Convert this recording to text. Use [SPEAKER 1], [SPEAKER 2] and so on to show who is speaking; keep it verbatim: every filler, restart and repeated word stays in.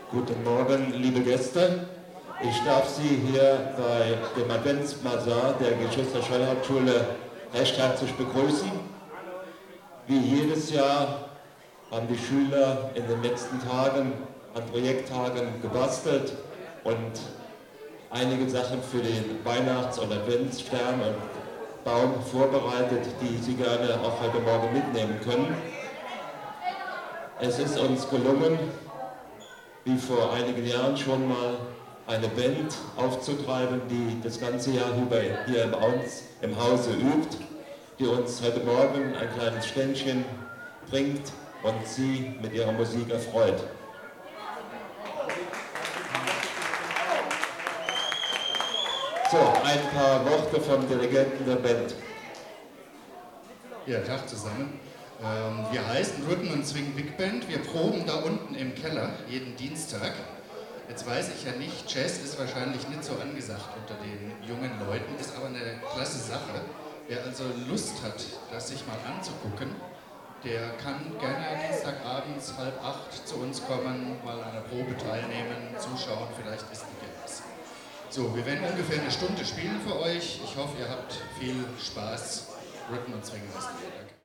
[SPEAKER 1] Guten Morgen, liebe Gäste. Ich darf Sie hier bei dem Adventsbasar der Geschwister Scholl-Hauptschule recht herzlich begrüßen. Wie jedes Jahr haben die Schüler in den letzten Tagen an Projekttagen gebastelt und einige Sachen für den Weihnachts- und Adventsstern und Baum vorbereitet, die Sie gerne auch heute Morgen mitnehmen können. Es ist uns gelungen, wie vor einigen Jahren schon mal, eine Band aufzutreiben, die das ganze Jahr über hier bei uns im Hause übt, die uns heute Morgen ein kleines Ständchen bringt und Sie mit ihrer Musik erfreut. So, ein paar Worte vom Dirigenten der Band.
[SPEAKER 2] Ja, Tag zusammen. Ähm, wir heißen Rhythm and Swing Big Band. Wir proben da unten im Keller jeden Dienstag. Jetzt weiß ich ja nicht, Jazz ist wahrscheinlich nicht so angesagt unter den jungen Leuten, ist aber eine klasse Sache. Wer also Lust hat, das sich mal anzugucken, der kann gerne Dienstagabends halb acht zu uns kommen, mal an einer Probe teilnehmen, zuschauen, vielleicht ist die was. So, wir werden ungefähr eine Stunde spielen für euch. Ich hoffe, ihr habt viel Spaß. Rhythm and Swing heißt der Tag.